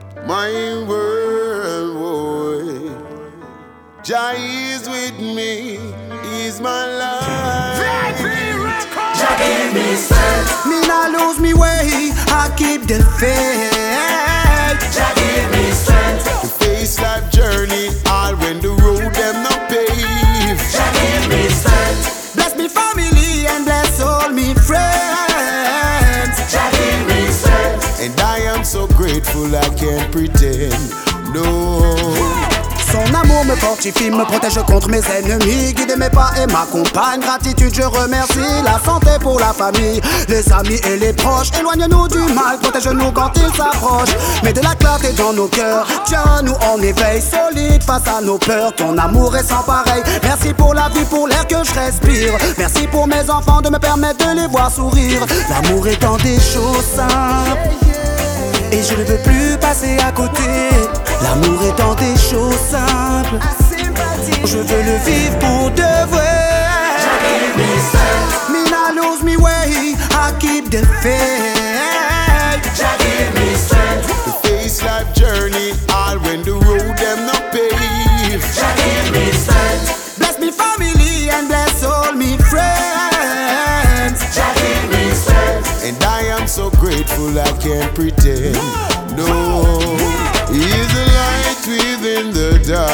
my world, boy. Jah is with me, He's my life. Jah give me strength. Me not lose me way, I keep the faith. Jah give me strength. To face life journey, all when the road them not paved. Jah give me strength. Bless me family and bless all me friends. Jah give me strength. And I am so grateful I can't pretend, no. Son amour me fortifie, me protège contre mes ennemis, guide mes pas et m'accompagne. Gratitude, je remercie. La santé pour la famille, les amis et les proches. Éloigne-nous du mal, protège-nous quand il s'approche. Mets de la clarté dans nos cœurs, tiens-nous en éveil, solide face à nos peurs. Ton amour est sans pareil. Merci pour la vie, pour l'air que je respire. Merci pour mes enfants, de me permettre de les voir sourire. L'amour est dans des choses simples et je ne veux plus passer à côté. L'amour est dans des choses simples, je veux le vivre pour de vrai. Jah give me strength. Me not lose me way, I keep the faith. Jah give me strength. To face life journey, all when the road them not paved. Jah give me strength. Bless me family and bless all me friends. Jah give me strength. And I am so grateful I can't pretend, no. He is the light within the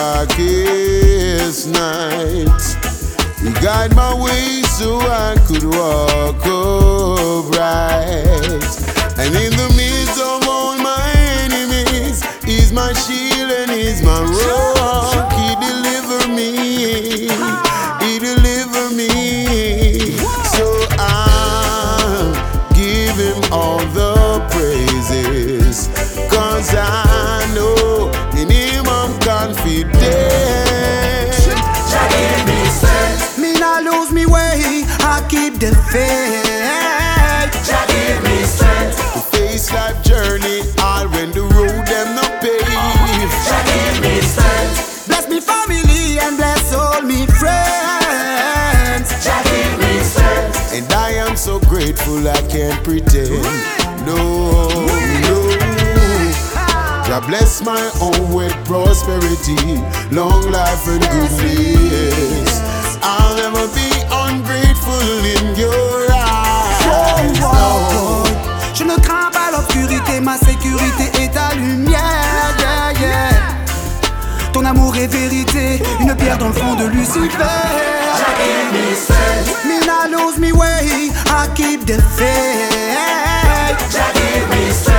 darkest night. He guide my way so I could walk upright. And in the midst of all my enemies, He's my shield and He's my rock. He deliver me, He deliver me. So I'll give Him all the praises, 'cause I know in Him I'm confident. Jah give me strength. Me not lose me way, I keep the faith. Jah give me strength. To face life journey, all when the road them not paved. Jah give me strength. Bless me family and bless all me friends. Jah give me strength. And I am so grateful I can't pretend, no, no. Jah bless my home with prosperity, long life and goodness. I'll never be ungrateful in your eyes. Oh, je ne crains pas l'obscurité, ma sécurité est ta lumière. Yeah, yeah. Ton amour est vérité, une pierre dans le fond de Lucifer. Jah give me strength. Me not lose me way, I keep the faith. Jah give me strength.